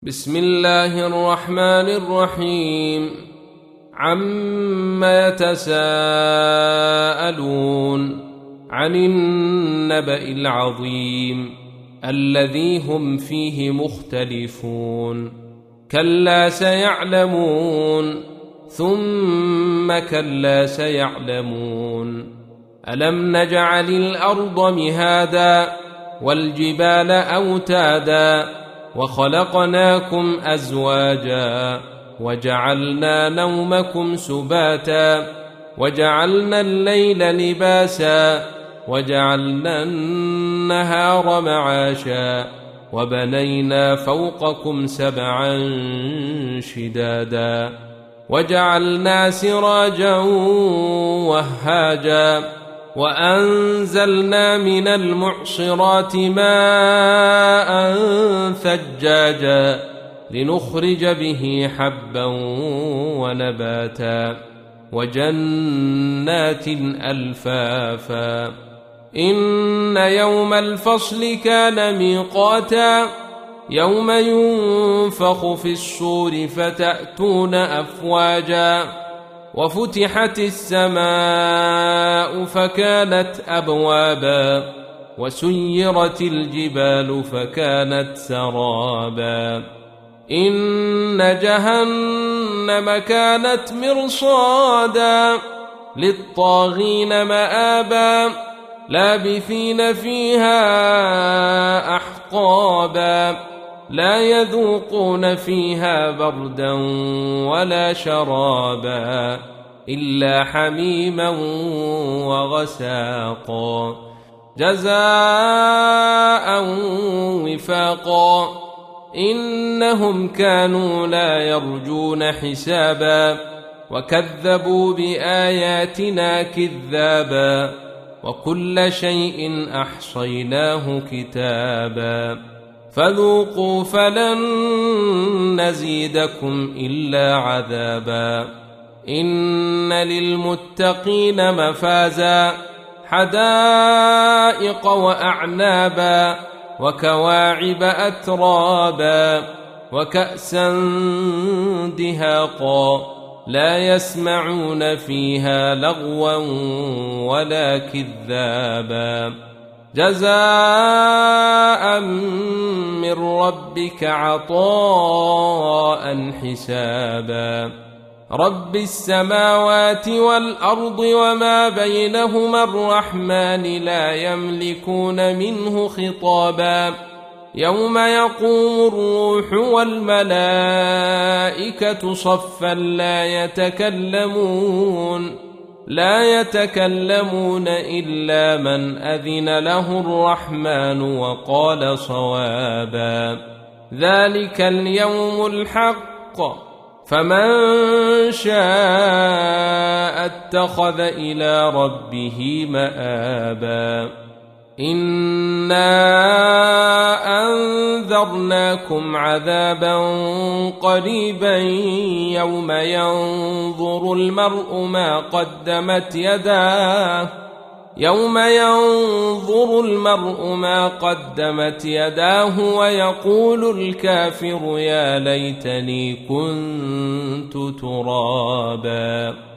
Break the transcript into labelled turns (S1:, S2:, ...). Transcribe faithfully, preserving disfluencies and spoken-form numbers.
S1: بسم الله الرحمن الرحيم. عما يتساءلون عن النبأ العظيم الذي هم فيه مختلفون. كلا سيعلمون ثم كلا سيعلمون. ألم نجعل الأرض مهادا والجبال أوتادا وخلقناكم أزواجا وجعلنا نومكم سباتا وجعلنا الليل لباسا وجعلنا النهار معاشا وبنينا فوقكم سبعا شدادا وجعلنا سراجا وهاجا وأنزلنا من المعصرات ماء ثجاجا لنخرج به حبا ونباتا وجنات ألفافا. إن يوم الفصل كان ميقاتا يوم ينفخ في الصور فتأتون أفواجا وفتحت السماء فكانت أبوابا وسيرت الجبال فكانت سرابا. إن جهنم كانت مرصادا للطاغين مآبا لابثين فيها أحقابا لا يذوقون فيها بردا ولا شرابا إلا حميما وغساقا جزاء وفاقا. إنهم كانوا لا يرجون حسابا وكذبوا بآياتنا كذابا وكل شيء أحصيناه كتابا فذوقوا فلن نزيدكم إلا عذابا. إن للمتقين مفازا حدائق وأعنابا وكواعب أترابا وكأسا دهاقا لا يسمعون فيها لغوا ولا كذابا جزاء من ربك عطاء حسابا. رب السماوات والأرض وما بينهما الرحمن لا يملكون منه خطابا. يوم يقوم الروح والملائكة صفا لا يتكلمون لا يتكلمون إلا من أذن له الرحمن وقال صوابا. ذلك اليوم الحق فمن شاء اتخذ إلى ربه مآبا. إنا أنذرناكم عذابا قريبا يوم ينظر المرء ما قدمت يداه يوم ينظر المرء ما قدمت يداه ويقول الكافر يا ليتني كنت ترابا.